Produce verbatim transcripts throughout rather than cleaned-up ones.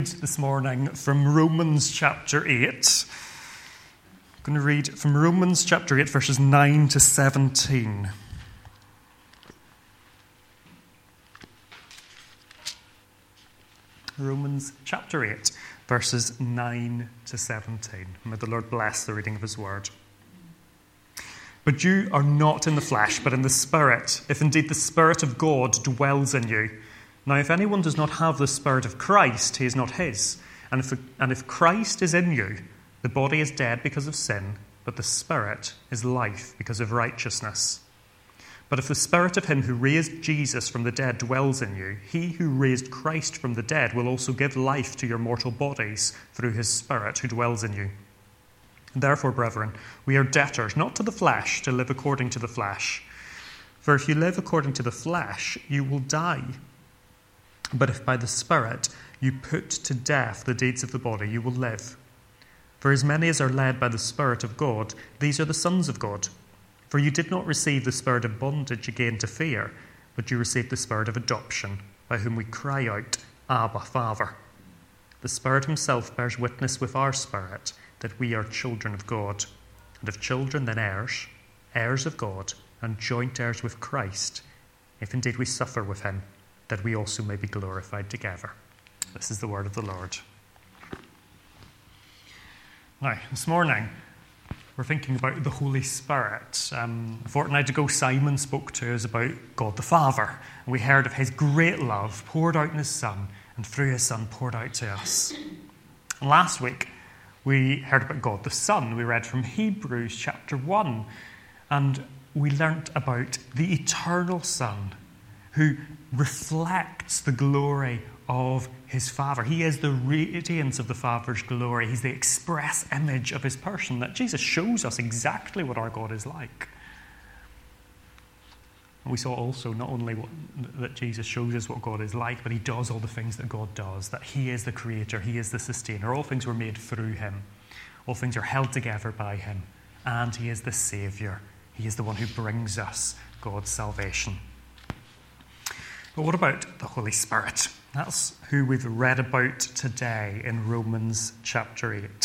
This morning from Romans chapter eight. I'm going to read from Romans chapter eight, verses nine to seventeen. Romans chapter eight, verses nine to seventeen. May the Lord bless the reading of his word. But you are not in the flesh, but in the Spirit, if indeed the Spirit of God dwells in you. Now, if anyone does not have the Spirit of Christ, he is not his. And if, and if Christ is in you, the body is dead because of sin, but the Spirit is life because of righteousness. But if the Spirit of him who raised Jesus from the dead dwells in you, he who raised Christ from the dead will also give life to your mortal bodies through his Spirit who dwells in you. Therefore, brethren, we are debtors, not to the flesh, to live according to the flesh. For if you live according to the flesh, you will die. But if by the Spirit you put to death the deeds of the body, you will live. For as many as are led by the Spirit of God, these are the sons of God. For you did not receive the spirit of bondage again to fear, but you received the spirit of adoption, by whom we cry out, Abba, Father. The Spirit himself bears witness with our spirit that we are children of God. And if children, then heirs, heirs of God, and joint heirs with Christ, if indeed we suffer with him, that we also may be glorified together. This is the word of the Lord. Now, this morning, we're thinking about the Holy Spirit. Um, a fortnight ago, Simon spoke to us about God the Father, and we heard of his great love poured out in his Son, and through his Son poured out to us. And last week, we heard about God the Son. We read from Hebrews chapter one, and we learnt about the eternal Son, who reflects the glory of his Father. He is the radiance of the Father's glory. He's the express image of his person, that Jesus shows us exactly what our God is like. And we saw also not only what, that Jesus shows us what God is like, but he does all the things that God does, that he is the creator, he is the sustainer. All things were made through him. All things are held together by him. And he is the Saviour. He is the one who brings us God's salvation. But what about the Holy Spirit? That's who we've read about today in Romans chapter eight.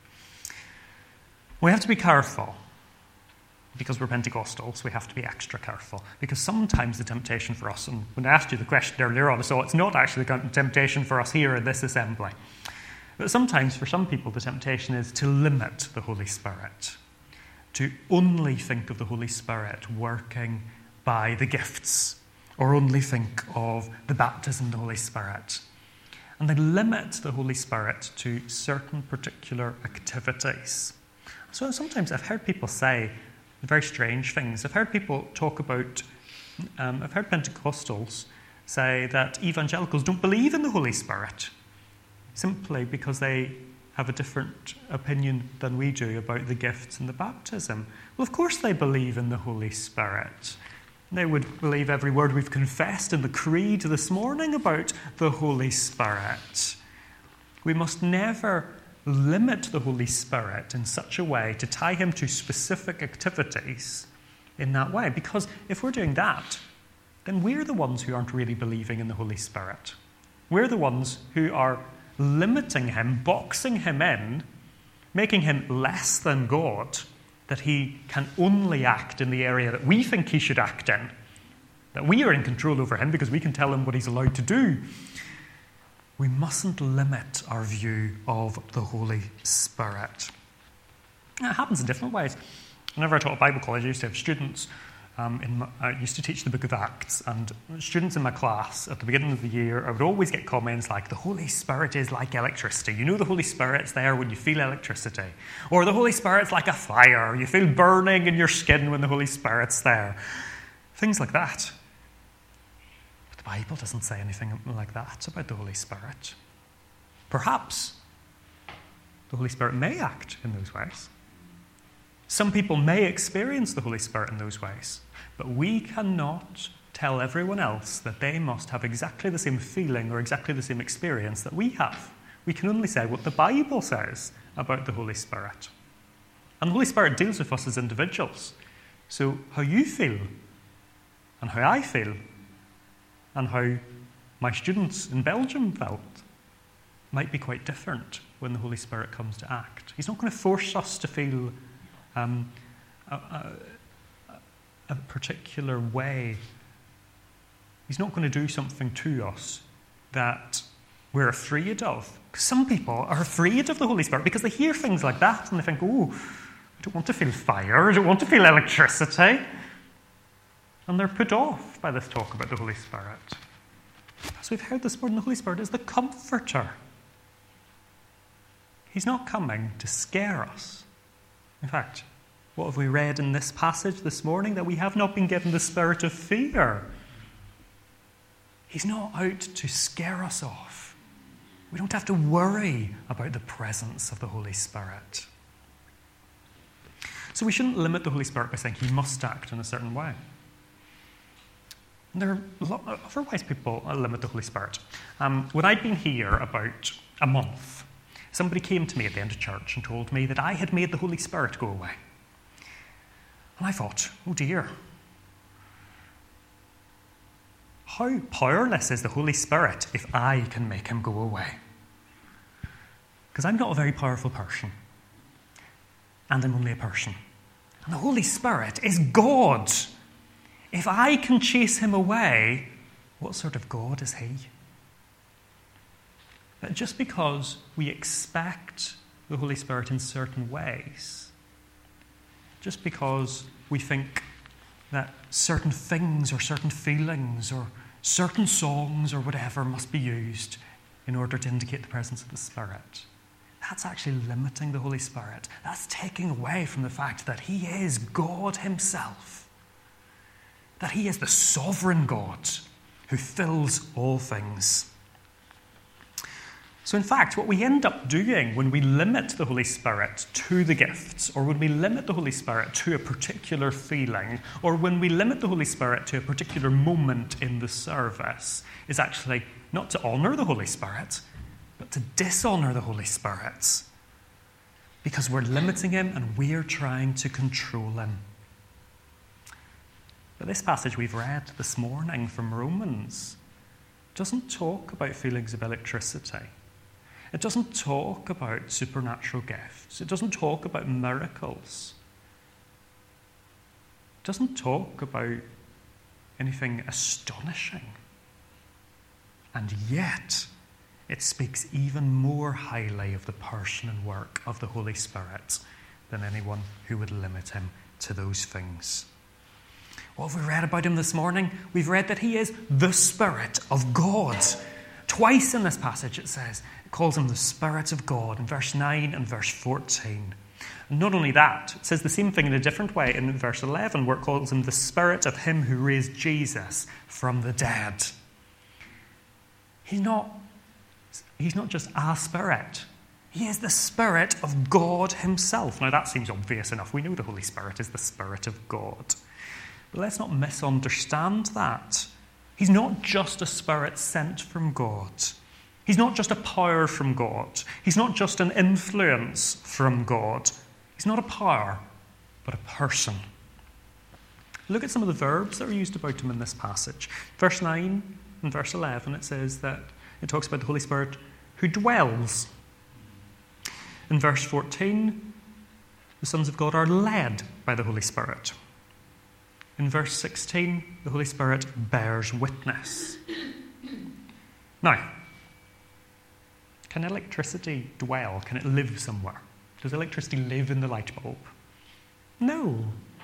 We have to be careful. Because we're Pentecostals, we have to be extra careful. Because sometimes the temptation for us, and when I asked you the question earlier on, so it's not actually the temptation for us here in this assembly. But sometimes for some people the temptation is to limit the Holy Spirit. To only think of the Holy Spirit working by the gifts. Or only think of the baptism of the Holy Spirit. And they limit the Holy Spirit to certain particular activities. So sometimes I've heard people say very strange things. I've heard people talk about, um, I've heard Pentecostals say that evangelicals don't believe in the Holy Spirit simply because they have a different opinion than we do about the gifts and the baptism. Well, of course they believe in the Holy Spirit. They would believe every word we've confessed in the creed this morning about the Holy Spirit. We must never limit the Holy Spirit in such a way to tie him to specific activities in that way. Because if we're doing that, then we're the ones who aren't really believing in the Holy Spirit. We're the ones who are limiting him, boxing him in, making him less than God, that he can only act in the area that we think he should act in, that we are in control over him because we can tell him what he's allowed to do. We mustn't limit our view of the Holy Spirit. It happens in different ways. Whenever I taught at Bible college, I used to have students, um, in my, I used to teach the book of Acts, and students in my class at the beginning of the year, I would always get comments like, the Holy Spirit is like electricity. You know the Holy Spirit's there when you feel electricity. Or the Holy Spirit's like a fire. You feel burning in your skin when the Holy Spirit's there. Things like that. But the Bible doesn't say anything like that about the Holy Spirit. Perhaps the Holy Spirit may act in those ways. Some people may experience the Holy Spirit in those ways. But we cannot tell everyone else that they must have exactly the same feeling or exactly the same experience that we have. We can only say what the Bible says about the Holy Spirit. And the Holy Spirit deals with us as individuals. So how you feel, and how I feel, and how my students in Belgium felt, might be quite different when the Holy Spirit comes to act. He's not going to force us to feel um, a, a, a particular way. He's not going to do something to us that we're afraid of. Some people are afraid of the Holy Spirit because they hear things like that and they think, oh, I don't want to feel fire, I don't want to feel electricity. And they're put off by this talk about the Holy Spirit. As we've heard this morning, the Holy Spirit is the comforter. He's not coming to scare us. In fact, what have we read in this passage this morning? That we have not been given the spirit of fear. He's not out to scare us off. We don't have to worry about the presence of the Holy Spirit. So we shouldn't limit the Holy Spirit by saying he must act in a certain way. There are other ways people limit the Holy Spirit. Um, when I'd been here about a month, somebody came to me at the end of church and told me that I had made the Holy Spirit go away. And I thought, oh dear, how powerless is the Holy Spirit if I can make him go away? Because I'm not a very powerful person. And I'm only a person. And the Holy Spirit is God. If I can chase him away, what sort of God is he? But just because we expect the Holy Spirit in certain ways, just because we think that certain things or certain feelings or certain songs or whatever must be used in order to indicate the presence of the Spirit, that's actually limiting the Holy Spirit. That's taking away from the fact that he is God himself, that he is the sovereign God who fills all things. So in fact, what we end up doing when we limit the Holy Spirit to the gifts, or when we limit the Holy Spirit to a particular feeling, or when we limit the Holy Spirit to a particular moment in the service, is actually not to honour the Holy Spirit, but to dishonour the Holy Spirit. Because we're limiting him and we're trying to control him. But this passage we've read this morning from Romans doesn't talk about feelings of electricity. It doesn't talk about supernatural gifts. It doesn't talk about miracles. It doesn't talk about anything astonishing. And yet, it speaks even more highly of the person and work of the Holy Spirit than anyone who would limit him to those things. What have we read about him this morning? We've read that he is the Spirit of God. Twice in this passage it says, it calls him the Spirit of God in verse nine and verse fourteen. And not only that, it says the same thing in a different way in verse eleven, where it calls him the Spirit of him who raised Jesus from the dead. He's not, he's not just a spirit. He is the Spirit of God himself. Now that seems obvious enough. We know the Holy Spirit is the Spirit of God. But let's not misunderstand that. He's not just a spirit sent from God. He's not just a power from God. He's not just an influence from God. He's not a power, but a person. Look at some of the verbs that are used about him in this passage. Verse nine and verse eleven, it says that it talks about the Holy Spirit who dwells. In verse fourteen, the sons of God are led by the Holy Spirit. In verse sixteen, the Holy Spirit bears witness. Now, can electricity dwell? Can it live somewhere? Does electricity live in the light bulb? No.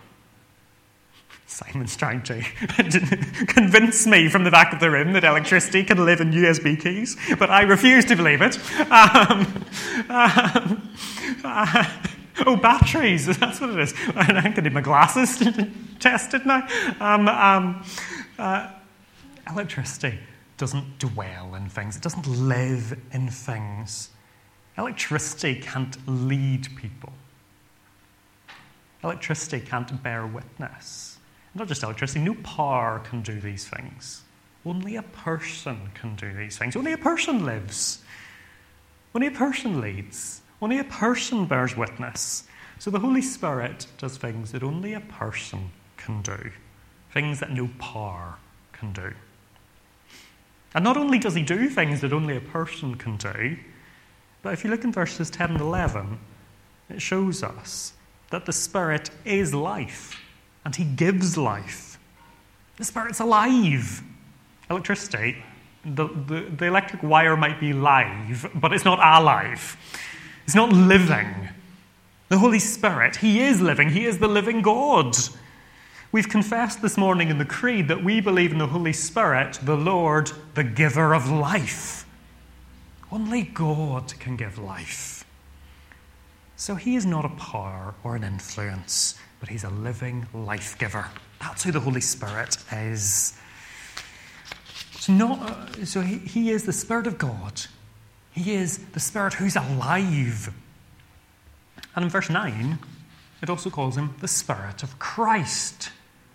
Simon's trying to convince me from the back of the room that electricity can live in U S B keys, but I refuse to believe it. Um, um, uh, oh, batteries, that's what it is. I'm going to need my glasses tested now. Um, um, uh, electricity doesn't dwell in things. It doesn't live in things. Electricity can't lead people. Electricity can't bear witness. Not just electricity, no power can do these things. Only a person can do these things. Only a person lives. Only a person leads. Only a person bears witness. So the Holy Spirit does things that only a person can do. Things that no power can do. And not only does he do things that only a person can do, But if you look in verses ten and eleven, it shows us that the Spirit is life, and he gives life. The Spirit's alive. Electricity, the, the, the electric wire might be live, but it's not alive. It's not living. The Holy Spirit, he is living. He is the living God. We've confessed this morning in the Creed that we believe in the Holy Spirit, the Lord, the giver of life. Only God can give life. So he is not a power or an influence, but he's a living life giver. That's who the Holy Spirit is. So, not, uh, so he, he is the Spirit of God. He is the Spirit who's alive. And in verse nine, it also calls him the Spirit of Christ.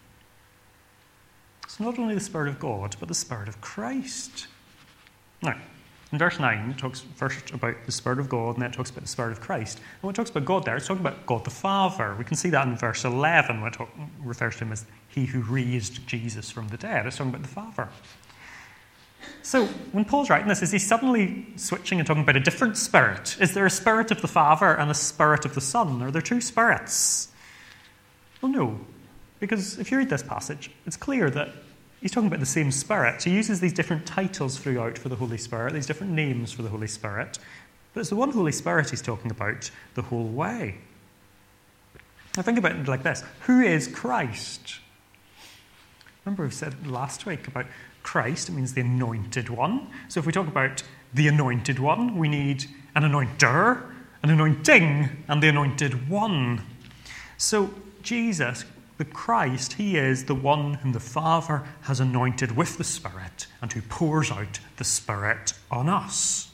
It's not only the Spirit of God, but the Spirit of Christ. Now, in verse nine, it talks first about the Spirit of God, and then it talks about the Spirit of Christ. And when it talks about God there, it's talking about God the Father. We can see that in verse eleven, when it talk, refers to him as he who raised Jesus from the dead. It's talking about the Father. So, when Paul's writing this, is he suddenly switching and talking about a different spirit? Is there a spirit of the Father and a spirit of the Son? Are there two spirits? Well, no. Because if you read this passage, it's clear that he's talking about the same Spirit. He uses these different titles throughout for the Holy Spirit, these different names for the Holy Spirit. But it's the one Holy Spirit he's talking about the whole way. Now think about it like this. Who is Christ? Remember we said last week about Christ, it means the anointed one. So if we talk about the anointed one, we need an anointer, an anointing, and the anointed one. So Jesus, the Christ, he is the one whom the Father has anointed with the Spirit and who pours out the Spirit on us.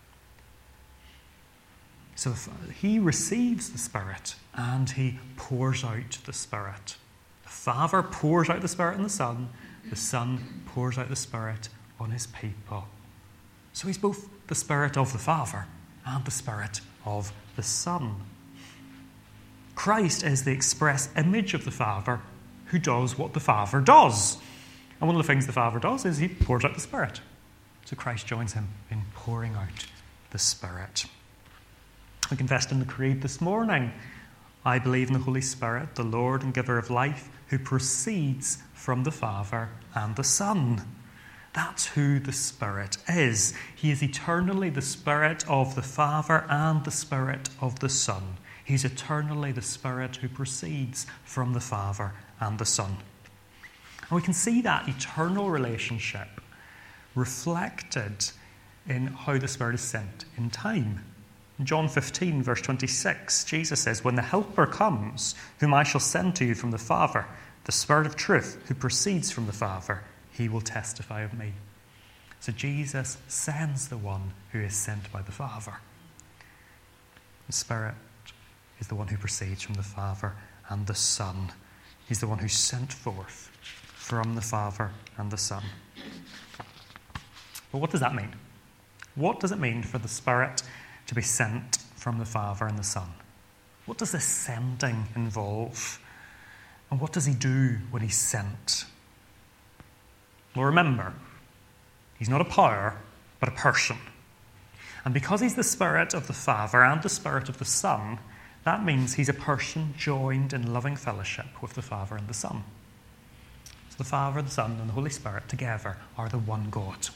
So he receives the Spirit and he pours out the Spirit. The Father pours out the Spirit on the Son. The Son pours out the Spirit on his people. So he's both the Spirit of the Father and the Spirit of the Son. Christ is the express image of the Father who does what the Father does. And one of the things the Father does is he pours out the Spirit. So Christ joins him in pouring out the Spirit. We confessed in the Creed this morning, I believe in the Holy Spirit, the Lord and giver of life, who proceeds from the Father and the Son. That's who the Spirit is. He is eternally the Spirit of the Father and the Spirit of the Son. He's eternally the Spirit who proceeds from the Father and the Son. And we can see that eternal relationship reflected in how the Spirit is sent in time. In John fifteen, verse twenty-six, Jesus says, when the Helper comes, whom I shall send to you from the Father, the Spirit of truth, who proceeds from the Father, he will testify of me. So Jesus sends the one who is sent by the Father. The Spirit is the one who proceeds from the Father and the Son. He's the one who's sent forth from the Father and the Son. But what does that mean? What does it mean for the Spirit to be sent from the Father and the Son? What does this sending involve? And what does he do when he's sent? Well, remember, he's not a power, but a person. And because he's the Spirit of the Father and the Spirit of the Son, that means he's a person joined in loving fellowship with the Father and the Son. So the Father, the Son, and the Holy Spirit together are the one God.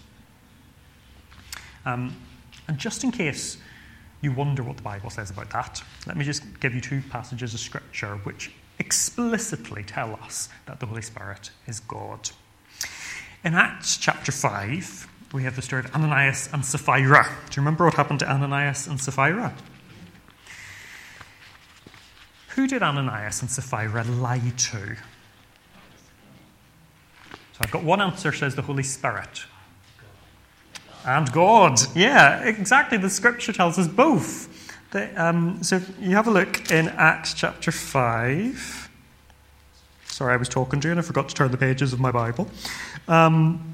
Um, and just in case you wonder what the Bible says about that, let me just give you two passages of Scripture which explicitly tell us that the Holy Spirit is God. In Acts chapter five, we have the story of Ananias and Sapphira. Do you remember what happened to Ananias and Sapphira? Who did Ananias and Sapphira lie to? So I've got one answer, says the Holy Spirit. And God. Yeah, exactly. The Scripture tells us both. The, um, so you have a look in Acts chapter five. Sorry, I was talking to you and I forgot to turn the pages of my Bible. Um,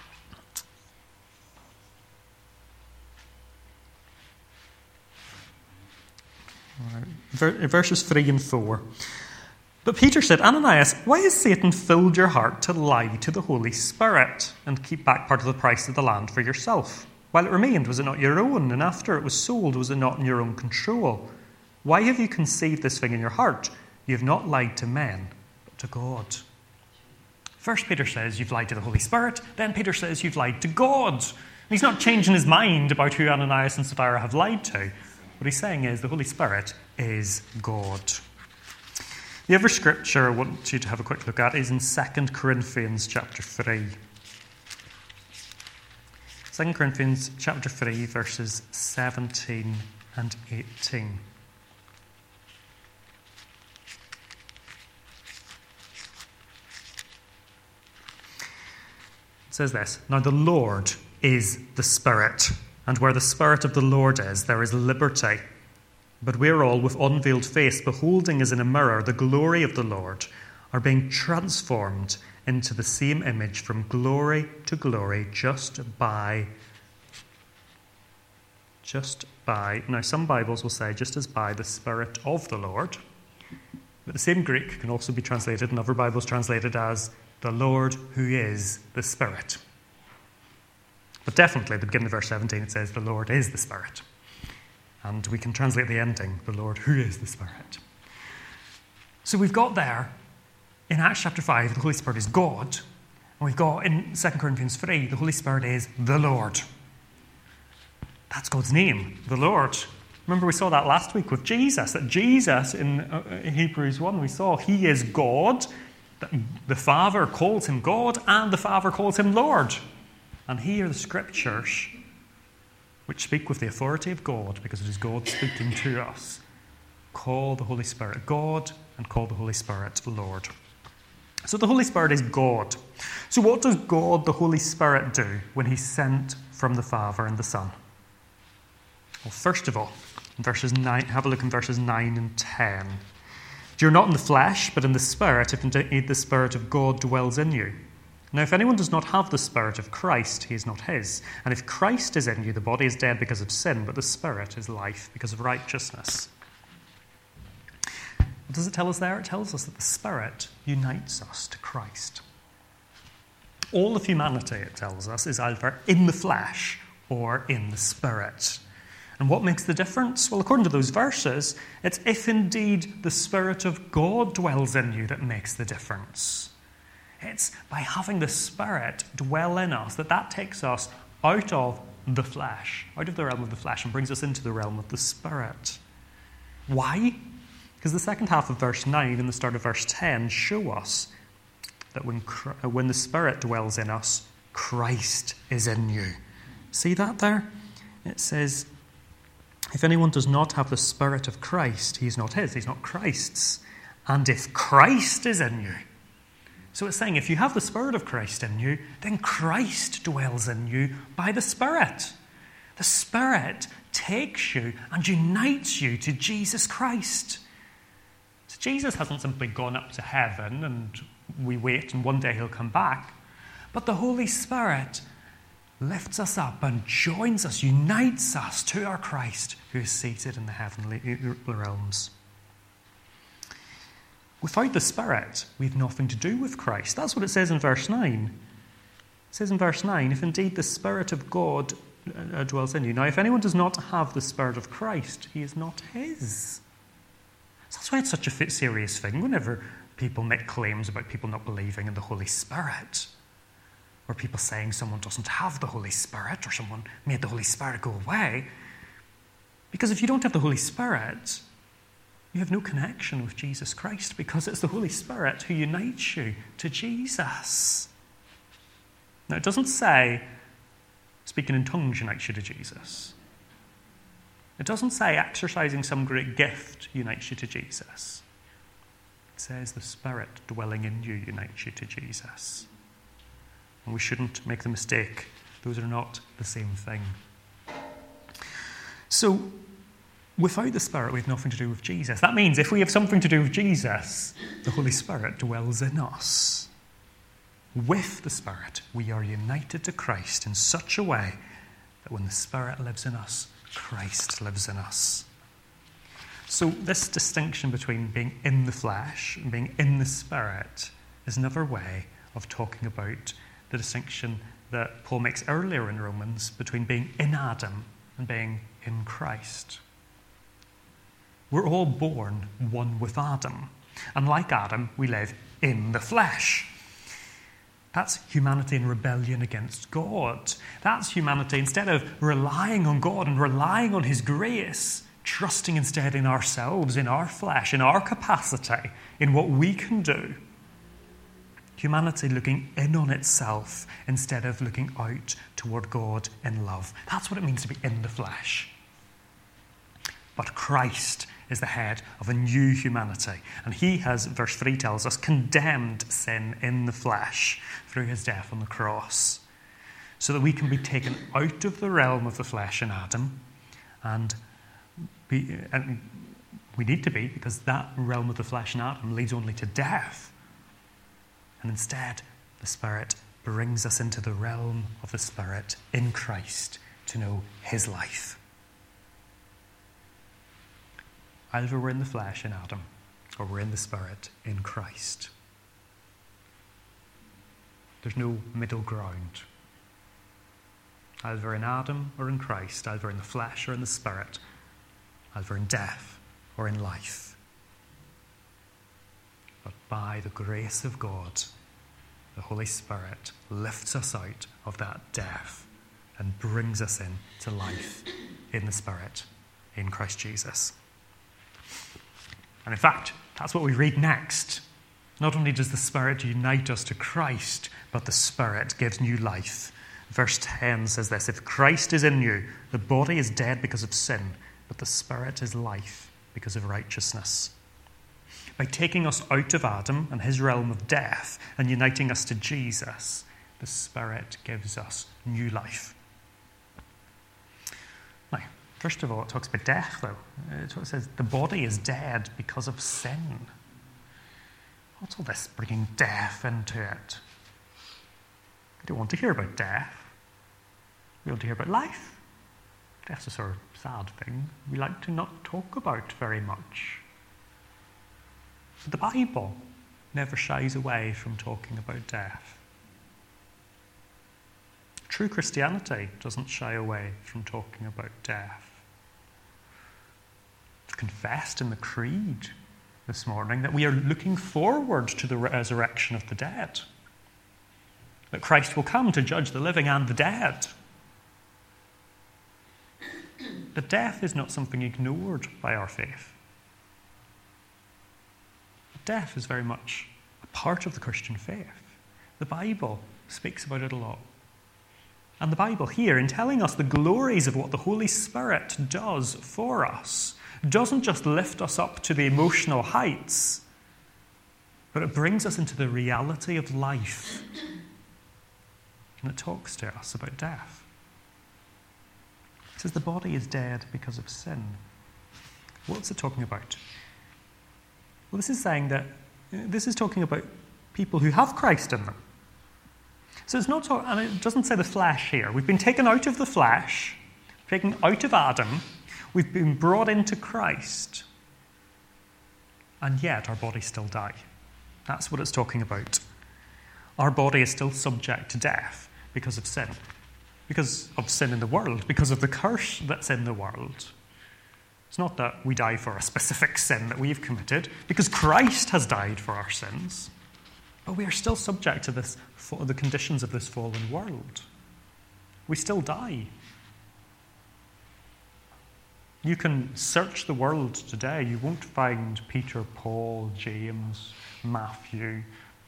verses three and four. But Peter said, Ananias, why has Satan filled your heart to lie to the Holy Spirit and keep back part of the price of the land for yourself? While it remained, was it not your own? And after it was sold, was it not in your own control? Why have you conceived this thing in your heart? You have not lied to men, but to God. First Peter says you've lied to the Holy Spirit. Then Peter says you've lied to God. And he's not changing his mind about who Ananias and Sapphira have lied to. What he's saying is the Holy Spirit is God. The other scripture I want you to have a quick look at is in Second Corinthians chapter three. Second Corinthians chapter three, verses seventeen and eighteen. It says this, "Now the Lord is the Spirit, and where the Spirit of the Lord is, there is liberty. But we are all, with unveiled face, beholding as in a mirror the glory of the Lord, are being transformed into the same image from glory to glory, just by, just by, now some Bibles will say just as by the Spirit of the Lord, but the same Greek can also be translated, and other Bibles translated as the Lord who is the Spirit. But definitely, at the beginning of verse seventeen, it says the Lord is the Spirit. And we can translate the ending, the Lord who is the Spirit. So we've got there, in Acts chapter five, the Holy Spirit is God. And we've got in Second Corinthians three, the Holy Spirit is the Lord. That's God's name, the Lord. Remember we saw that last week with Jesus, that Jesus, in Hebrews one, we saw he is God. The Father calls him God, and the Father calls him Lord. And here the scriptures, which speak with the authority of God, because it is God speaking to us, call the Holy Spirit God and call the Holy Spirit Lord. So the Holy Spirit is God. So what does God, the Holy Spirit, do when he's sent from the Father and the Son? Well, first of all, in verses nine, have a look in verses nine and ten. You're not in the flesh, but in the Spirit, if indeed the Spirit of God dwells in you. Now, if anyone does not have the Spirit of Christ, he is not his. And if Christ is in you, the body is dead because of sin, but the Spirit is life because of righteousness. What does it tell us there? It tells us that the Spirit unites us to Christ. All of humanity, it tells us, is either in the flesh or in the Spirit. And what makes the difference? Well, according to those verses, it's if indeed the Spirit of God dwells in you that makes the difference. It's by having the Spirit dwell in us that that takes us out of the flesh, out of the realm of the flesh, and brings us into the realm of the Spirit. Why? Because the second half of verse nine and the start of verse ten show us that when, when the Spirit dwells in us, Christ is in you. See that there? It says, if anyone does not have the Spirit of Christ, he is not his, he's not Christ's. And if Christ is in you, so it's saying if you have the Spirit of Christ in you, then Christ dwells in you by the Spirit. The Spirit takes you and unites you to Jesus Christ. So Jesus hasn't simply gone up to heaven and we wait and one day he'll come back. But the Holy Spirit lifts us up and joins us, unites us to our Christ who is seated in the heavenly realms. Without the Spirit, we've nothing to do with Christ. That's what it says in verse nine. It says in verse nine, if indeed the Spirit of God uh, dwells in you. Now, if anyone does not have the Spirit of Christ, he is not his. So that's why it's such a serious thing whenever people make claims about people not believing in the Holy Spirit. Or people saying someone doesn't have the Holy Spirit, or someone made the Holy Spirit go away. Because if you don't have the Holy Spirit, you have no connection with Jesus Christ, because it's the Holy Spirit who unites you to Jesus. Now, it doesn't say speaking in tongues unites you to Jesus. It doesn't say exercising some great gift unites you to Jesus. It says the Spirit dwelling in you unites you to Jesus. And we shouldn't make the mistake. Those are not the same thing. So, without the Spirit, we have nothing to do with Jesus. That means if we have something to do with Jesus, the Holy Spirit dwells in us. With the Spirit, we are united to Christ in such a way that when the Spirit lives in us, Christ lives in us. So this distinction between being in the flesh and being in the Spirit is another way of talking about the distinction that Paul makes earlier in Romans between being in Adam and being in Christ. We're all born one with Adam, and like Adam, we live in the flesh. That's humanity in rebellion against God. That's humanity, instead of relying on God and relying on his grace, trusting instead in ourselves, in our flesh, in our capacity, in what we can do. Humanity looking in on itself instead of looking out toward God in love. That's what it means to be in the flesh. But Christ is the head of a new humanity. And he has, verse three tells us, condemned sin in the flesh through his death on the cross, so that we can be taken out of the realm of the flesh in Adam, and, be, and we need to be, because that realm of the flesh in Adam leads only to death. And instead, the Spirit brings us into the realm of the Spirit in Christ to know his life. Either we're in the flesh in Adam, or we're in the Spirit in Christ. There's no middle ground. Either in Adam or in Christ, either in the flesh or in the Spirit, either in death or in life. But by the grace of God, the Holy Spirit lifts us out of that death and brings us in to life in the Spirit, in Christ Jesus. And in fact, that's what we read next. Not only does the Spirit unite us to Christ, but the Spirit gives new life. Verse ten says this: if Christ is in you, the body is dead because of sin, but the Spirit is life because of righteousness. By taking us out of Adam and his realm of death and uniting us to Jesus, the Spirit gives us new life. Now, first of all, it talks about death, though. It says the body is dead because of sin. What's all this bringing death into it? We don't want to hear about death. We want to hear about life. Death's a sort of sad thing we like to not talk about very much. But the Bible never shies away from talking about death. True Christianity doesn't shy away from talking about death. It's confessed in the Creed this morning that we are looking forward to the resurrection of the dead. That Christ will come to judge the living and the dead. But death is not something ignored by our faith. Death is very much a part of the Christian faith. The Bible speaks about it a lot. And the Bible here, in telling us the glories of what the Holy Spirit does for us, doesn't just lift us up to the emotional heights, but it brings us into the reality of life. And it talks to us about death. It says the body is dead because of sin. What's it talking about? Well, this is saying that, this is talking about people who have Christ in them. So it's not, talk, and it doesn't say the flesh here. We've been taken out of the flesh, taken out of Adam, we've been brought into Christ, and yet our bodies still die. That's what it's talking about. Our body is still subject to death because of sin. Because of sin in the world, because of the curse that's in the world. It's not that we die for a specific sin that we've committed, because Christ has died for our sins. But we are still subject to this, the conditions of this fallen world. We still die. You can search the world today. You won't find Peter, Paul, James, Matthew,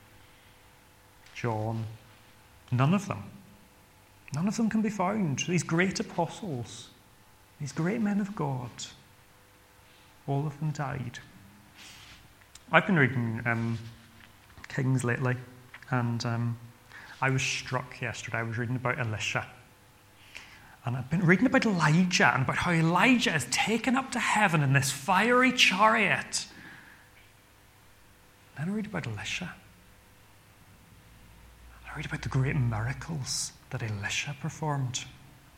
John. None of them. None of them can be found. These great apostles, these great men of God, all of them died. I've been reading um, Kings lately, and um, I was struck yesterday. I was reading about Elisha. And I've been reading about Elijah and about how Elijah is taken up to heaven in this fiery chariot. Then I read about Elisha. I read about the great miracles that Elisha performed.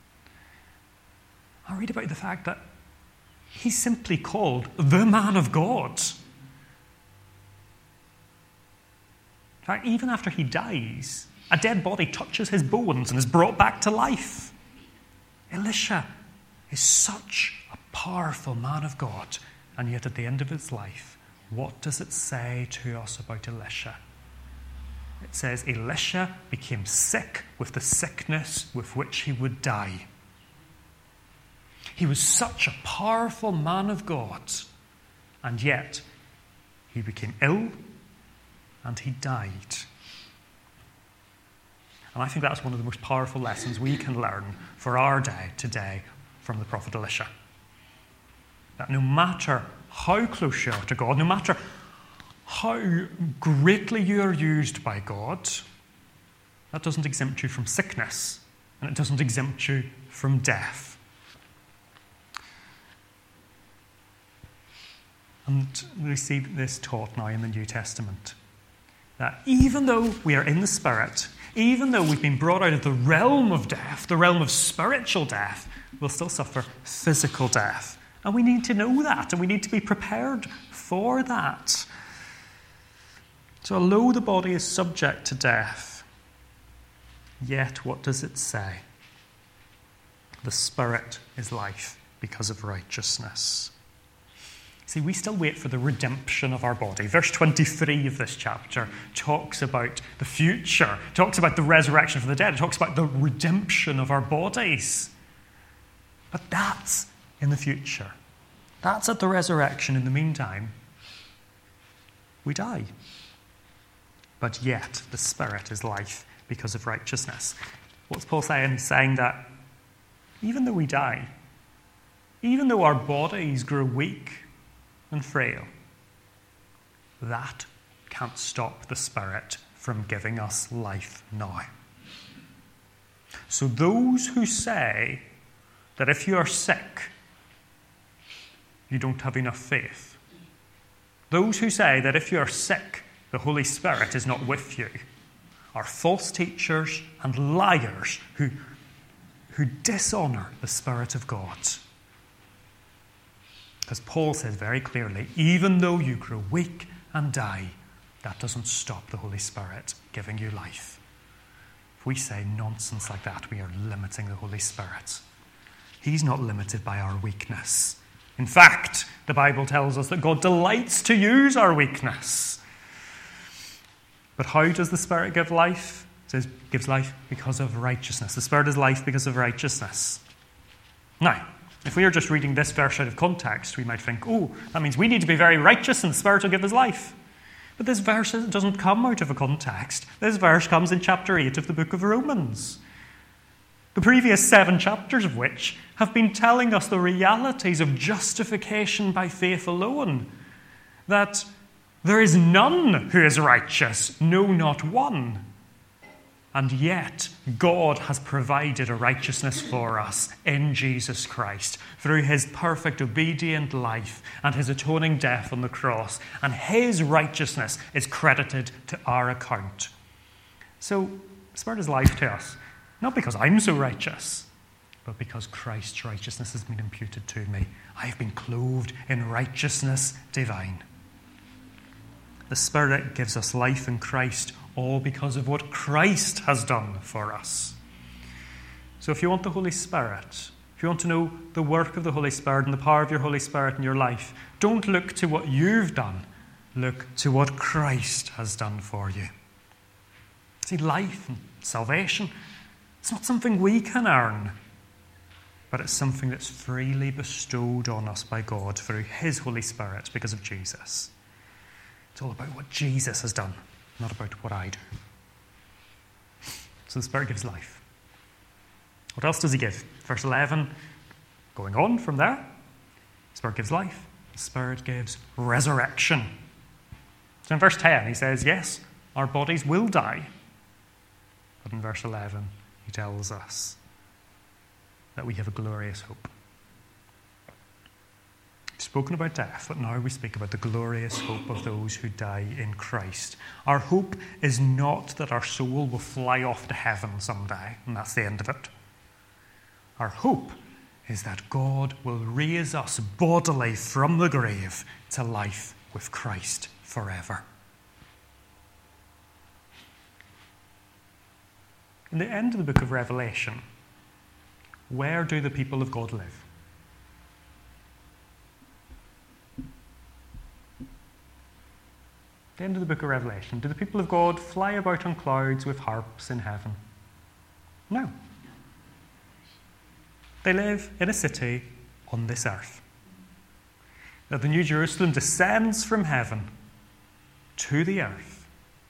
I read about the fact that he's simply called the man of God. In fact, even after he dies, A dead body touches his bones and is brought back to life. Elisha is such a powerful man of God, and yet at the end of his life, what does it say to us about Elisha? It says Elisha became sick with the sickness with which he would die. He was such a powerful man of God, and yet he became ill and he died. And I think that's one of the most powerful lessons we can learn for our day today from the prophet Elisha. That no matter how close you are to God, no matter how greatly you are used by God, that doesn't exempt you from sickness, and it doesn't exempt you from death. And we see this taught now in the New Testament, that even though we are in the Spirit, even though we've been brought out of the realm of death, the realm of spiritual death, we'll still suffer physical death. And we need to know that, and we need to be prepared for that. So although the body is subject to death, yet what does it say? The Spirit is life because of righteousness. See, we still wait for the redemption of our body. Verse twenty-three of this chapter talks about the future, talks about the resurrection from the dead, it talks about the redemption of our bodies. But that's in the future. That's at the resurrection. In the meantime, we die. But yet, the Spirit is life because of righteousness. What's Paul saying? He's saying that even though we die, even though our bodies grow weak and frail, that can't stop the Spirit from giving us life now. So those who say that if you are sick, you don't have enough faith, those who say that if you are sick, the Holy Spirit is not with you, are false teachers and liars who, who dishonour the Spirit of God. Because Paul says very clearly, even though you grow weak and die, that doesn't stop the Holy Spirit giving you life. If we say nonsense like that, we are limiting the Holy Spirit. He's not limited by our weakness. In fact, the Bible tells us that God delights to use our weakness. But how does the Spirit give life? It says gives life because of righteousness. The Spirit is life because of righteousness. Now, if we are just reading this verse out of context, we might think, oh, that means we need to be very righteous and the Spirit will give us life. But this verse doesn't come out of a context. This verse comes in chapter eight of the book of Romans. The previous seven chapters of which have been telling us the realities of justification by faith alone. That there is none who is righteous, no, not one. And yet, God has provided a righteousness for us in Jesus Christ through his perfect obedient life and his atoning death on the cross. And his righteousness is credited to our account. So, the Spirit is life to us, not because I'm so righteous, but because Christ's righteousness has been imputed to me. I have been clothed in righteousness divine. The Spirit gives us life in Christ, all because of what Christ has done for us. So if you want the Holy Spirit, if you want to know the work of the Holy Spirit and the power of your Holy Spirit in your life, don't look to what you've done. Look to what Christ has done for you. See, life and salvation, it's not something we can earn, but it's something that's freely bestowed on us by God through his Holy Spirit because of Jesus. It's all about what Jesus has done, not about what I do. So the Spirit gives life. What else does he give? Verse eleven, going on from there, the Spirit gives life. The Spirit gives resurrection. So in verse ten, he says, yes, our bodies will die. But in verse eleven, he tells us that we have a glorious hope. We've spoken about death, but now we speak about the glorious hope of those who die in Christ. Our hope is not that our soul will fly off to heaven someday, and that's the end of it. Our hope is that God will raise us bodily from the grave to life with Christ forever. In the end of the book of Revelation, where do the people of God live? At the end of the book of Revelation, do the people of God fly about on clouds with harps in heaven? No. They live in a city on this earth. That the New Jerusalem descends from heaven to the earth.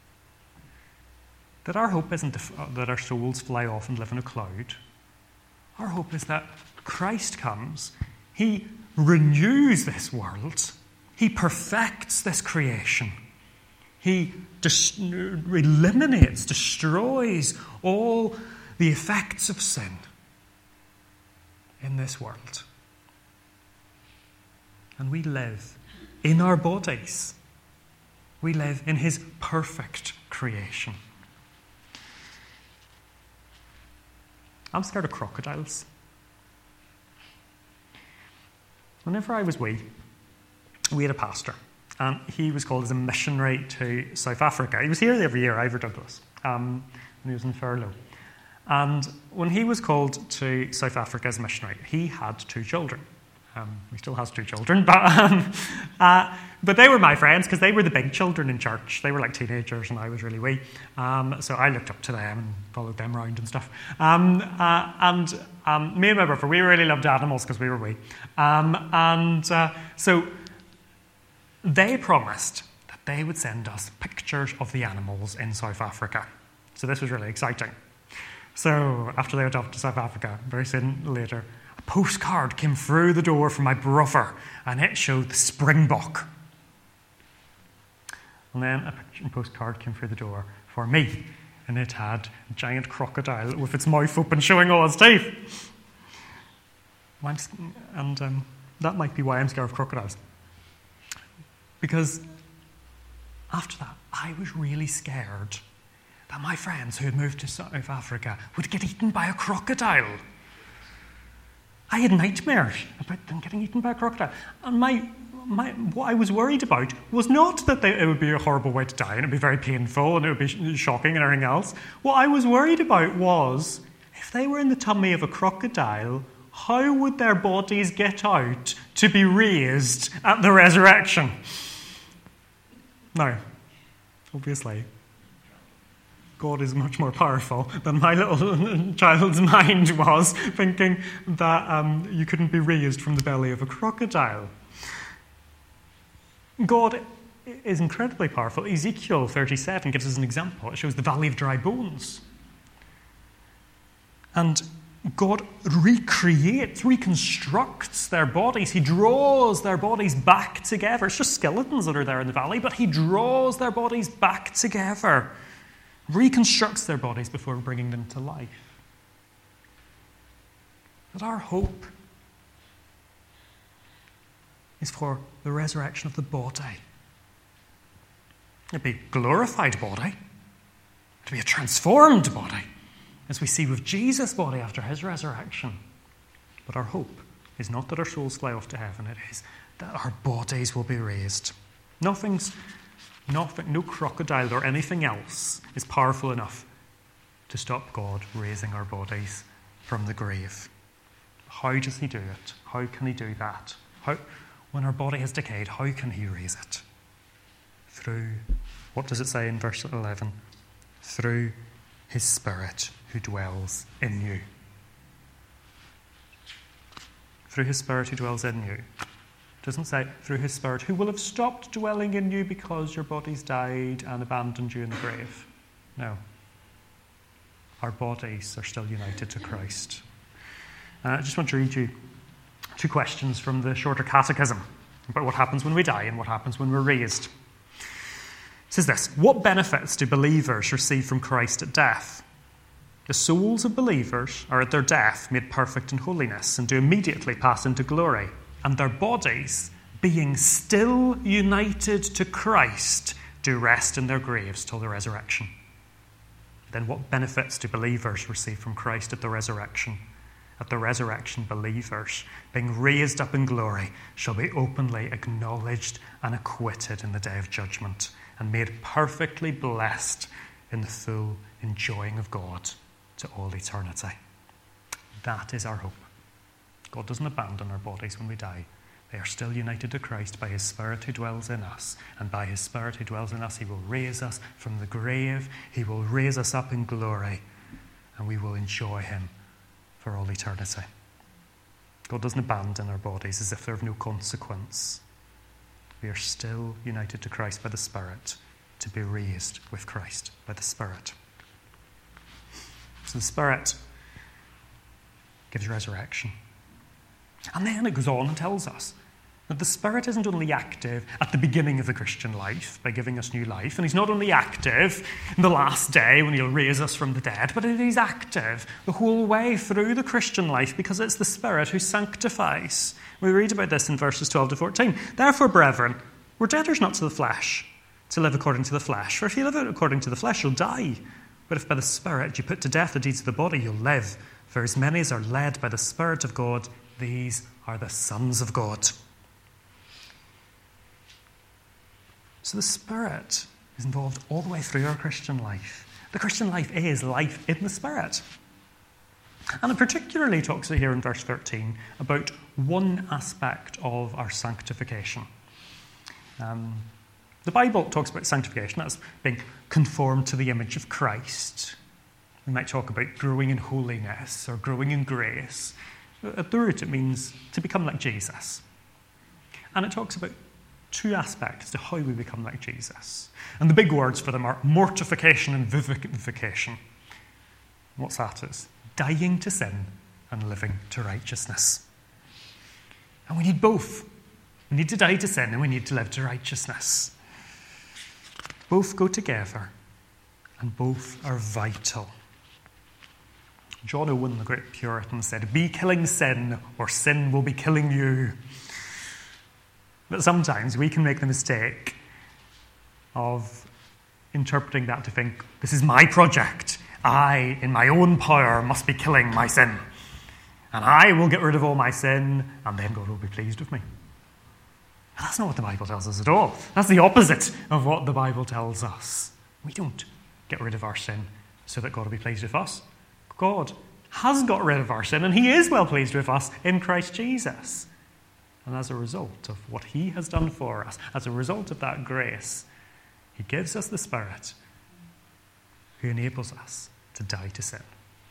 That our hope isn't that our souls fly off and live in a cloud. Our hope is that Christ comes, he renews this world, he perfects this creation, he dis- eliminates, destroys all the effects of sin in this world. And we live in our bodies. We live in his perfect creation. I'm scared of crocodiles. Whenever I was wee, we had a pastor, and he was called as a missionary to South Africa. He was here every year, Ivor Douglas, um, when he was in furlough. And when he was called to South Africa as a missionary, he had two children. Um, he still has two children, but um, uh, but they were my friends because they were the big children in church. They were like teenagers, and I was really wee. Um, so I looked up to them and followed them around and stuff. Um, uh, and um, me and my brother, we really loved animals because we were wee. Um, and uh, so they promised that they would send us pictures of the animals in South Africa. So this was really exciting. So after they went off to South Africa, very soon later, a postcard came through the door from my brother, and it showed the springbok. And then a picture, postcard came through the door for me, and it had a giant crocodile with its mouth open, showing all its teeth. And um, that might be why I'm scared of crocodiles. Because after that, I was really scared that my friends who had moved to South Africa would get eaten by a crocodile. I had nightmares about them getting eaten by a crocodile. And my, my, what I was worried about was not that they, it would be a horrible way to die and it would be very painful and it would be shocking and everything else. What I was worried about was, if they were in the tummy of a crocodile, how would their bodies get out to be raised at the resurrection? Now, obviously, God is much more powerful than my little child's mind was, thinking that um, you couldn't be raised from the belly of a crocodile. God is incredibly powerful. Ezekiel thirty-seven gives us an example. It shows the valley of dry bones. And God recreates, reconstructs their bodies. He draws their bodies back together. It's just skeletons that are there in the valley, but he draws their bodies back together. Reconstructs their bodies before bringing them to life. But our hope is for the resurrection of the body. It'd be a glorified body. It'd be a transformed body, as we see with Jesus' body after his resurrection. But our hope is not that our souls fly off to heaven. It is that our bodies will be raised. Nothing's Nothing, no crocodile or anything else is powerful enough to stop God raising our bodies from the grave. How does he do it? How can he do that? How, when our body has decayed, how can he raise it? Through, what does it say in verse eleven? Through his Spirit who dwells in you. Through his Spirit who dwells in you. Doesn't say through his Spirit, who will have stopped dwelling in you because your bodies died and abandoned you in the grave. No. Our bodies are still united to Christ. Uh, I just want to read you two questions from the Shorter Catechism about what happens when we die and what happens when we're raised. It says this: what benefits do believers receive from Christ at death? The souls of believers are at their death made perfect in holiness and do immediately pass into glory. And their bodies, being still united to Christ, do rest in their graves till the resurrection. Then what benefits do believers receive from Christ at the resurrection? At the resurrection, believers, being raised up in glory, shall be openly acknowledged and acquitted in the day of judgment, and made perfectly blessed in the full enjoying of God. to all eternity. That is our hope. God doesn't abandon our bodies when we die. They are still united to Christ by his Spirit who dwells in us. And by his Spirit who dwells in us, he will raise us from the grave. He will raise us up in glory. And we will enjoy him for all eternity. God doesn't abandon our bodies as if they're of no consequence. We are still united to Christ by the Spirit, to be raised with Christ by the Spirit. So the Spirit gives resurrection. And then it goes on and tells us that the Spirit isn't only active at the beginning of the Christian life by giving us new life, and he's not only active in the last day when he'll raise us from the dead, but he's active the whole way through the Christian life because it's the Spirit who sanctifies. We read about this in verses twelve to fourteen. Therefore, brethren, we're debtors not to the flesh, to live according to the flesh. For if you live according to the flesh, you'll die. But if by the Spirit you put to death the deeds of the body, you'll live. For as many as are led by the Spirit of God, these are the sons of God. So the Spirit is involved all the way through our Christian life. The Christian life is life in the Spirit. And it particularly talks here in verse thirteen about one aspect of our sanctification. Um, the Bible talks about sanctification as being conformed to the image of Christ. We might talk about growing in holiness or growing in grace. At the root, it means to become like Jesus. And it talks about two aspects to how we become like Jesus. And the big words for them are mortification and vivification. What's that is? Dying to sin and living to righteousness. And we need both. We need to die to sin and we need to live to righteousness. Both go together and both are vital. John Owen, the great Puritan, said, "Be killing sin, or sin will be killing you." But sometimes we can make the mistake of interpreting that to think, this is my project. I, in my own power, must be killing my sin. And I will get rid of all my sin, and then God will be pleased with me. But that's not what the Bible tells us at all. That's the opposite of what the Bible tells us. We don't get rid of our sin so that God will be pleased with us. God has got rid of our sin, and he is well pleased with us in Christ Jesus. And as a result of what he has done for us, as a result of that grace, he gives us the Spirit who enables us to die to sin.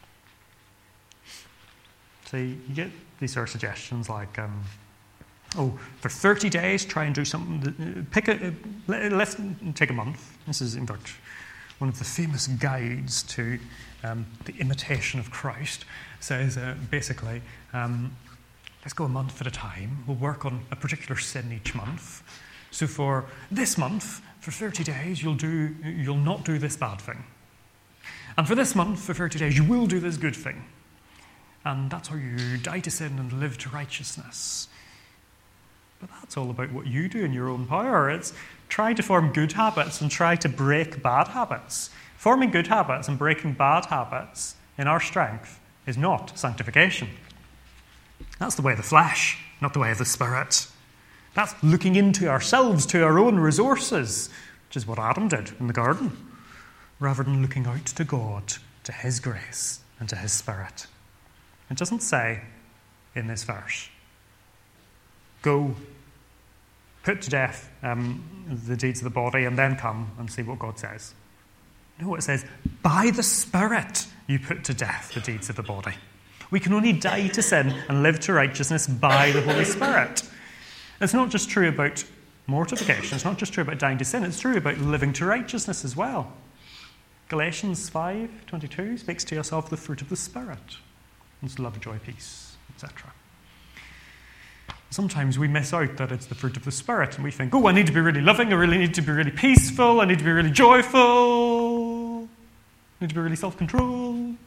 So you get these sort of suggestions like, um, oh, for thirty days, try and do something. Pick a, let's take a month. This is, in fact, one of the famous guides to um, the imitation of Christ. Says uh, basically, um, let's go a month at a time. We'll work on a particular sin each month. So for this month, for thirty days, you'll do, you'll not do this bad thing. And for this month, for thirty days, you will do this good thing. And that's how you die to sin and live to righteousness. But that's all about what you do in your own power. It's try to form good habits and try to break bad habits. Forming good habits and breaking bad habits in our strength is not sanctification. That's the way of the flesh, not the way of the Spirit. That's looking into ourselves, to our own resources, which is what Adam did in the garden, rather than looking out to God, to his grace and to his Spirit. It doesn't say in this verse, go, put to death um, the deeds of the body, and then come and see what God says. No, it says, by the Spirit you put to death the deeds of the body. We can only die to sin and live to righteousness by the Holy Spirit. It's not just true about mortification. It's not just true about dying to sin. It's true about living to righteousness as well. Galatians five twenty-two speaks to us of the fruit of the Spirit. It's love, joy, peace, et cetera. Sometimes we miss out that it's the fruit of the Spirit, and we think, oh, I need to be really loving, I really need to be really peaceful, I need to be really joyful, I need to be really self-controlled.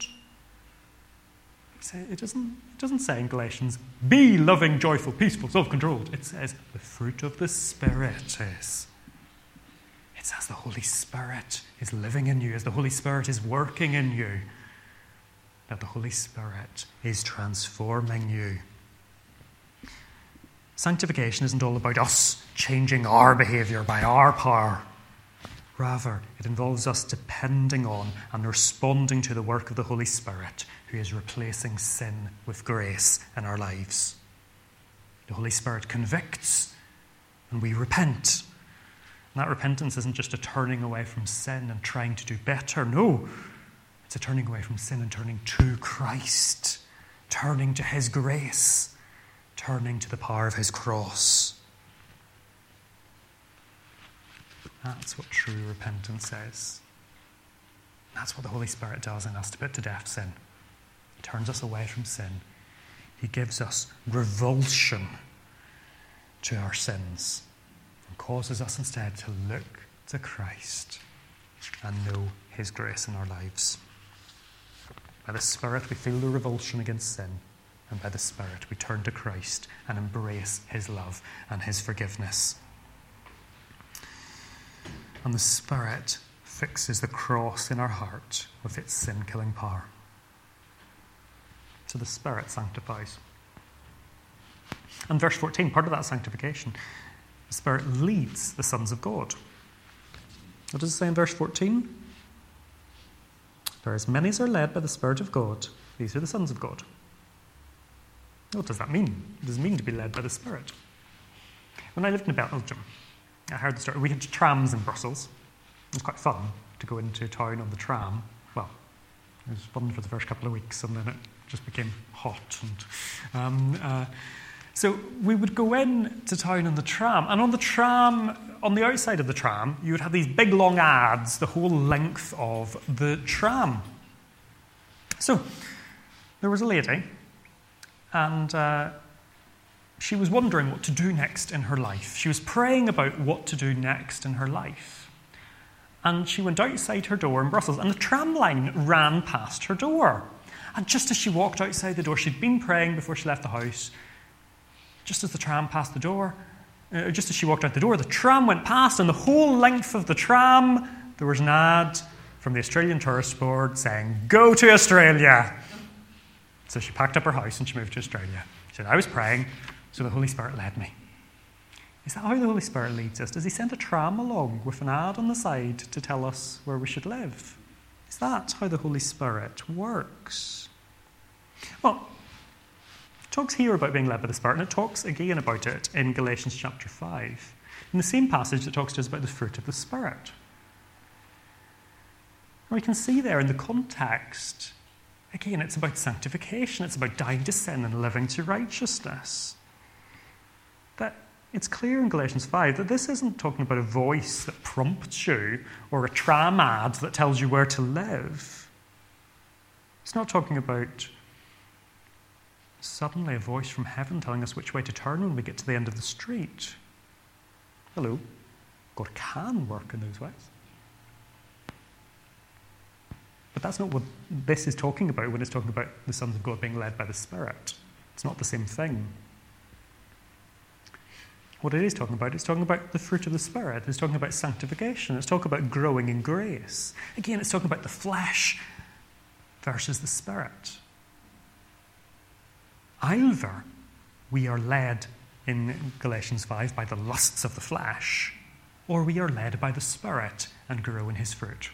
It doesn't, it doesn't say in Galatians, be loving, joyful, peaceful, self-controlled. It says the fruit of the Spirit is. It says the Holy Spirit is living in you, as the Holy Spirit is working in you, that the Holy Spirit is transforming you. Sanctification isn't all about us changing our behaviour by our power. Rather, it involves us depending on and responding to the work of the Holy Spirit, who is replacing sin with grace in our lives. The Holy Spirit convicts, and we repent. And that repentance isn't just a turning away from sin and trying to do better. No, it's a turning away from sin and turning to Christ, turning to his grace, turning to the power of his cross. That's what true repentance is. That's what the Holy Spirit does in us to put to death sin. He turns us away from sin. He gives us revulsion to our sins and causes us instead to look to Christ and know his grace in our lives. By the Spirit we feel the revulsion against sin, and by the Spirit we turn to Christ and embrace his love and his forgiveness. And the Spirit fixes the cross in our heart with its sin-killing power. So the Spirit sanctifies. And verse fourteen, part of that sanctification, the Spirit leads the sons of God. What does it say in verse fourteen? For as many as are led by the Spirit of God, these are the sons of God. What does that mean? What does it mean to be led by the Spirit? When I lived in Belgium, I heard the story. We had trams in Brussels. It was quite fun to go into town on the tram. Well, it was fun for the first couple of weeks, and then it just became hot. And um, uh, so we would go in to town on the tram, and on the tram, on the outside of the tram, you would have these big long ads the whole length of the tram. So there was a lady, and uh, she was wondering what to do next in her life. She was praying about what to do next in her life. And she went outside her door in Brussels, and the tram line ran past her door. And just as she walked outside the door, she'd been praying before she left the house. Just as the tram passed the door, uh, just as she walked out the door, the tram went past, and the whole length of the tram, there was an ad from the Australian Tourist Board saying, "Go to Australia." So she packed up her house and she moved to Australia. She said, "I was praying, so the Holy Spirit led me." Is that how the Holy Spirit leads us? Does he send a tram along with an ad on the side to tell us where we should live? Is that how the Holy Spirit works? Well, it talks here about being led by the Spirit, and it talks again about it in Galatians chapter five. In the same passage, it talks to us about the fruit of the Spirit. And we can see there in the context, again, it's about sanctification. It's about dying to sin and living to righteousness. That it's clear in Galatians five that this isn't talking about a voice that prompts you or a tram ad that tells you where to live. It's not talking about suddenly a voice from heaven telling us which way to turn when we get to the end of the street. Hello, God can work in those ways. But that's not what this is talking about when it's talking about the sons of God being led by the Spirit. It's not the same thing. What it is talking about, it's talking about the fruit of the Spirit. It's talking about sanctification. It's talking about growing in grace. Again, it's talking about the flesh versus the Spirit. Either we are led in Galatians five by the lusts of the flesh, or we are led by the Spirit and grow in his fruit.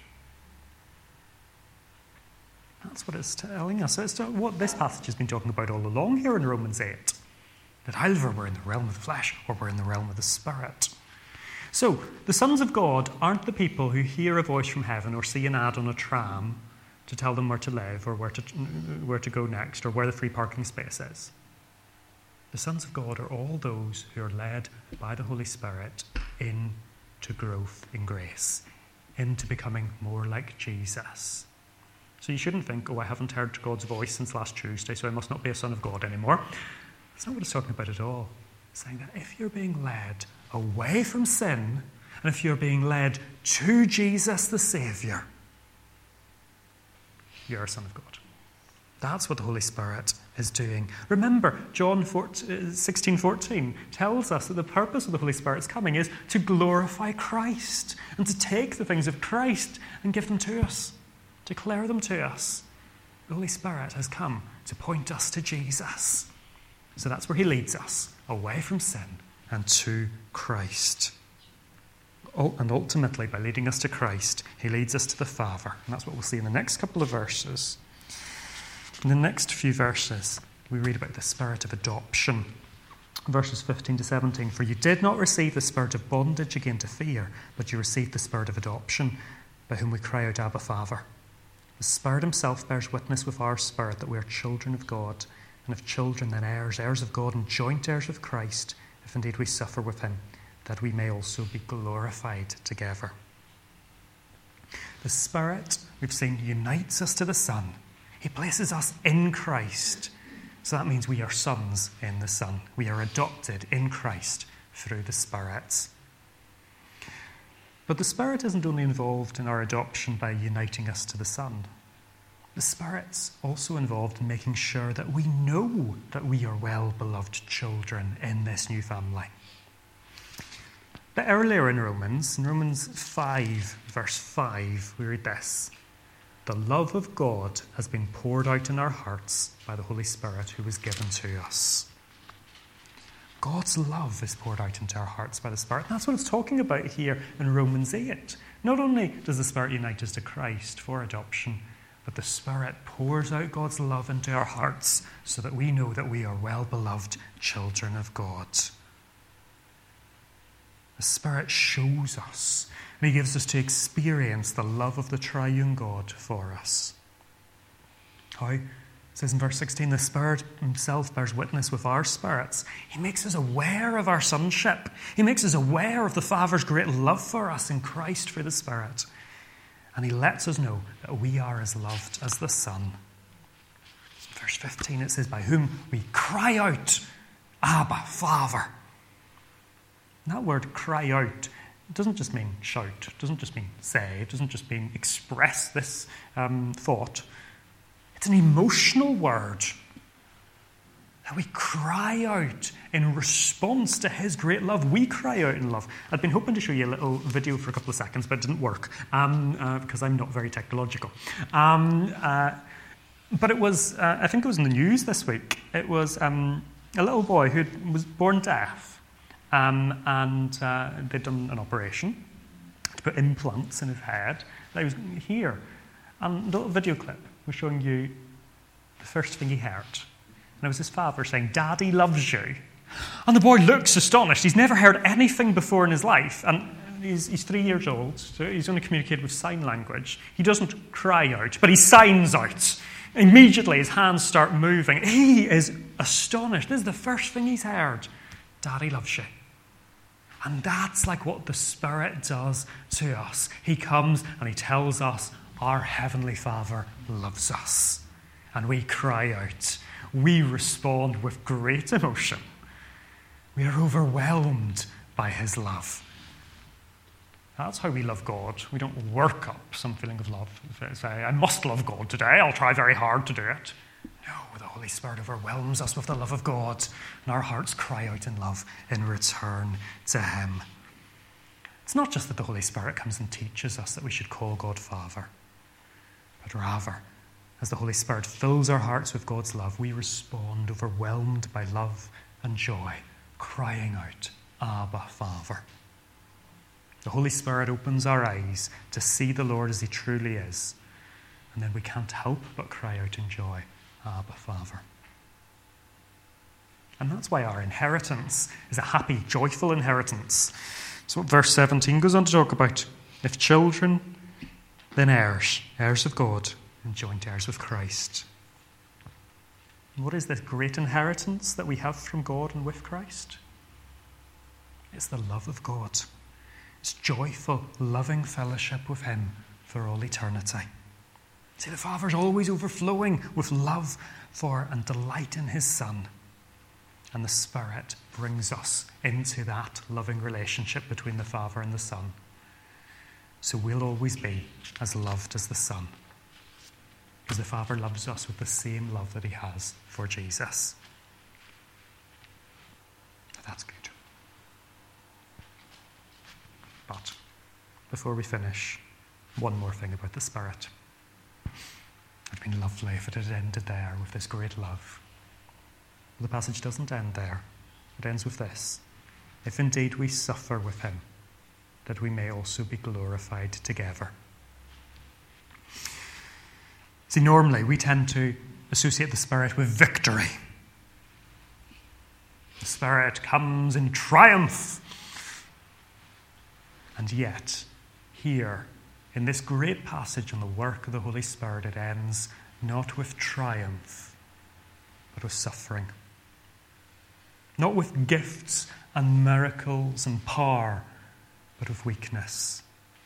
That's what it's telling us. It's what this passage has been talking about all along here in Romans eight. That either we're in the realm of the flesh or we're in the realm of the Spirit. So, the sons of God aren't the people who hear a voice from heaven or see an ad on a tram to tell them where to live or where to, where to go next or where the free parking space is. The sons of God are all those who are led by the Holy Spirit into growth in grace, into becoming more like Jesus. So you shouldn't think, oh, I haven't heard God's voice since last Tuesday, so I must not be a son of God anymore. That's not what it's talking about at all. It's saying that if you're being led away from sin, and if you're being led to Jesus the Saviour, you're a son of God. That's what the Holy Spirit is doing. Remember, John sixteen fourteen tells us that the purpose of the Holy Spirit's coming is to glorify Christ and to take the things of Christ and give them to us, declare them to us. The Holy Spirit has come to point us to Jesus. So that's where he leads us, away from sin and to Christ. And ultimately, by leading us to Christ, he leads us to the Father. And that's what we'll see in the next couple of verses. In the next few verses, we read about the spirit of adoption. Verses fifteen to seventeen. For you did not receive the spirit of bondage again to fear, but you received the spirit of adoption, by whom we cry out, Abba, Father. The Spirit himself bears witness with our spirit that we are children of God, and if children, then heirs, heirs of God, and joint heirs with Christ, if indeed we suffer with him, that we may also be glorified together. The Spirit, we've seen, unites us to the Son. He places us in Christ. So that means we are sons in the Son. We are adopted in Christ through the Spirit. But the Spirit isn't only involved in our adoption by uniting us to the Son. The Spirit's also involved in making sure that we know that we are well-beloved children in this new family. But earlier in Romans, in Romans five, verse five, we read this. The love of God has been poured out in our hearts by the Holy Spirit who was given to us. God's love is poured out into our hearts by the Spirit. And that's what it's talking about here in Romans eight. Not only does the Spirit unite us to Christ for adoption, but the Spirit pours out God's love into our hearts so that we know that we are well-beloved children of God. The Spirit shows us, and he gives us to experience the love of the triune God for us. How? It says in verse sixteen, the Spirit himself bears witness with our spirits. He makes us aware of our sonship. He makes us aware of the Father's great love for us in Christ through the Spirit. And he lets us know that we are as loved as the Son. In verse fifteen, it says, by whom we cry out, Abba, Father. And that word cry out, it doesn't just mean shout. It doesn't just mean say. It doesn't just mean express this um, thought. It's an emotional word that we cry out in response to his great love. We cry out in love. I'd been hoping to show you a little video for a couple of seconds, but it didn't work um, uh, because I'm not very technological. Um, uh, but it was, uh, I think it was in the news this week. It was um, a little boy who was born deaf, um, and uh, they'd done an operation to put implants in his head. That he was here. And the little video clip was showing you the first thing he heard. And it was his father saying, Daddy loves you. And the boy looks astonished. He's never heard anything before in his life. And he's, he's three years old, so he's only communicated with sign language. He doesn't cry out, but he signs out. Immediately his hands start moving. He is astonished. This is the first thing he's heard. Daddy loves you. And that's like what the Spirit does to us. He comes and he tells us, our Heavenly Father loves us. And we cry out. We respond with great emotion. We are overwhelmed by his love. That's how we love God. We don't work up some feeling of love. Say, I must love God today. I'll try very hard to do it. No, the Holy Spirit overwhelms us with the love of God, and our hearts cry out in love in return to him. It's not just that the Holy Spirit comes and teaches us that we should call God Father, but rather, as the Holy Spirit fills our hearts with God's love, we respond overwhelmed by love and joy, crying out, Abba, Father. The Holy Spirit opens our eyes to see the Lord as he truly is, and then we can't help but cry out in joy, Abba, Father. And that's why our inheritance is a happy, joyful inheritance. So what verse seventeen goes on to talk about. If children, then heirs, heirs of God, and joint heirs with Christ. And what is this great inheritance that we have from God and with Christ? It's the love of God. It's joyful, loving fellowship with him for all eternity. See, the Father's always overflowing with love for and delight in his Son. And the Spirit brings us into that loving relationship between the Father and the Son. So we'll always be as loved as the Son, because the Father loves us with the same love that he has for Jesus. That's good. But before we finish, one more thing about the Spirit. It would have been lovely if it had ended there with this great love. But the passage doesn't end there. It ends with this. If indeed we suffer with him, that we may also be glorified together. See, normally we tend to associate the Spirit with victory. The Spirit comes in triumph. And yet, here, in this great passage on the work of the Holy Spirit, it ends not with triumph, but with suffering. Not with gifts and miracles and power, but with weakness.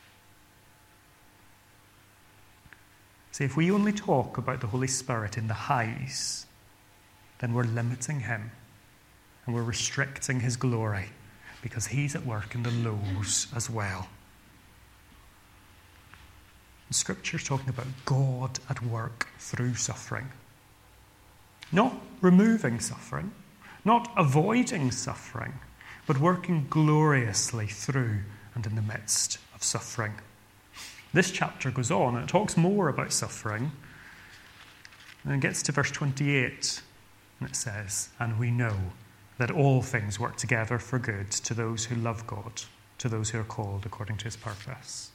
See, if we only talk about the Holy Spirit in the highs, then we're limiting him and we're restricting his glory, because he's at work in the lows as well. And Scripture's talking about God at work through suffering. Not removing suffering, not avoiding suffering, but working gloriously through and in the midst of suffering. This chapter goes on and it talks more about suffering. And it gets to verse twenty-eight, and it says, "And we know that all things work together for good to those who love God, to those who are called according to his purpose."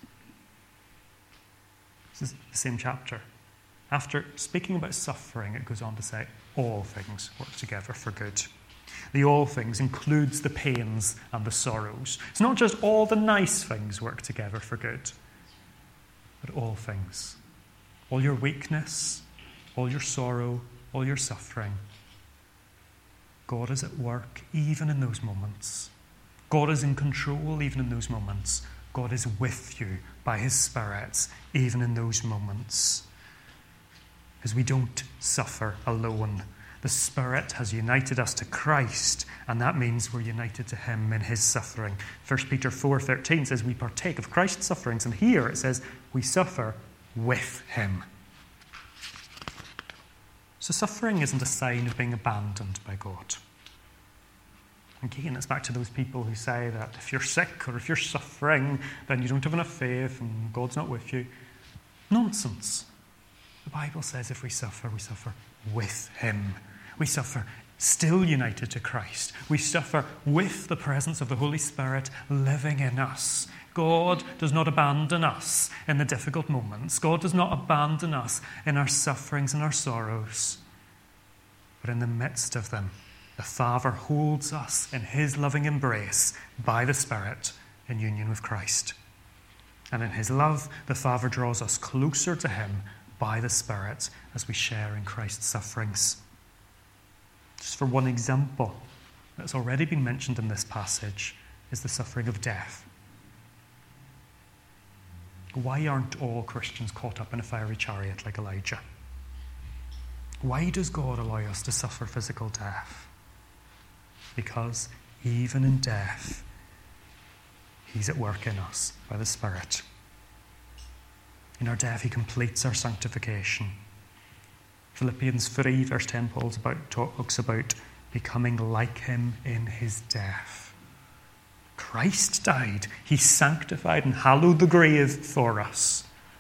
This is the same chapter. After speaking about suffering, it goes on to say, all things work together for good. The all things includes the pains and the sorrows. It's not just all the nice things work together for good, but all things. All your weakness, all your sorrow, all your suffering. God is at work even in those moments. God is in control even in those moments. God is with you by his Spirit even in those moments. Because we don't suffer alone. The Spirit has united us to Christ, and that means we're united to him in his suffering. First Peter four thirteen says we partake of Christ's sufferings, and here it says we suffer with him. So suffering isn't a sign of being abandoned by God. Again, it's back to those people who say that if you're sick or if you're suffering, then you don't have enough faith and God's not with you. Nonsense. The Bible says if we suffer, we suffer with him. We suffer still united to Christ. We suffer with the presence of the Holy Spirit living in us. God does not abandon us in the difficult moments. God does not abandon us in our sufferings and our sorrows. But in the midst of them, the Father holds us in his loving embrace by the Spirit in union with Christ. And in his love, the Father draws us closer to him by the Spirit as we share in Christ's sufferings. Just for one example that's already been mentioned in this passage is the suffering of death. Why aren't all Christians caught up in a fiery chariot like Elijah? Why does God allow us to suffer physical death? Because even in death, he's at work in us by the Spirit. In our death, he completes our sanctification. Philippians three, verse ten, Paul about, talks about becoming like him in his death. Christ died. He sanctified and hallowed the grave for us.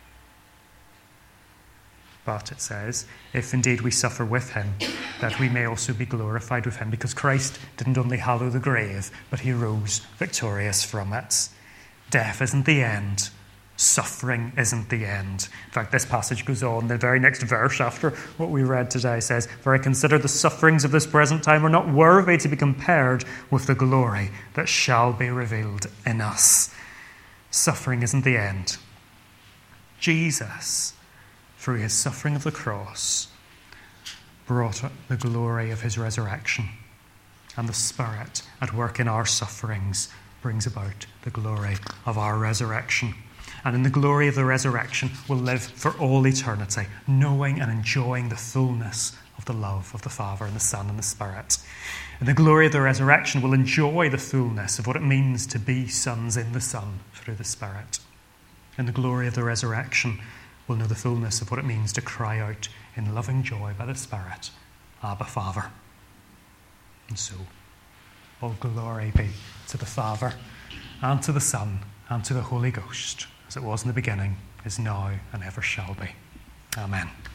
But it says, if indeed we suffer with him, that we may also be glorified with him, because Christ didn't only hallow the grave, but he rose victorious from it. Death isn't the end. Suffering isn't the end. In fact, this passage goes on. The very next verse after what we read today says, "For I consider the sufferings of this present time are not worthy to be compared with the glory that shall be revealed in us." Suffering isn't the end. Jesus, through his suffering of the cross, brought the glory of his resurrection. And the Spirit at work in our sufferings brings about the glory of our resurrection. And in the glory of the resurrection, we'll live for all eternity, knowing and enjoying the fullness of the love of the Father and the Son and the Spirit. In the glory of the resurrection, we'll enjoy the fullness of what it means to be sons in the Son through the Spirit. In the glory of the resurrection, we'll know the fullness of what it means to cry out in loving joy by the Spirit, Abba, Father. And so, all glory be to the Father, and to the Son, and to the Holy Ghost, as it was in the beginning, is now, and ever shall be. Amen.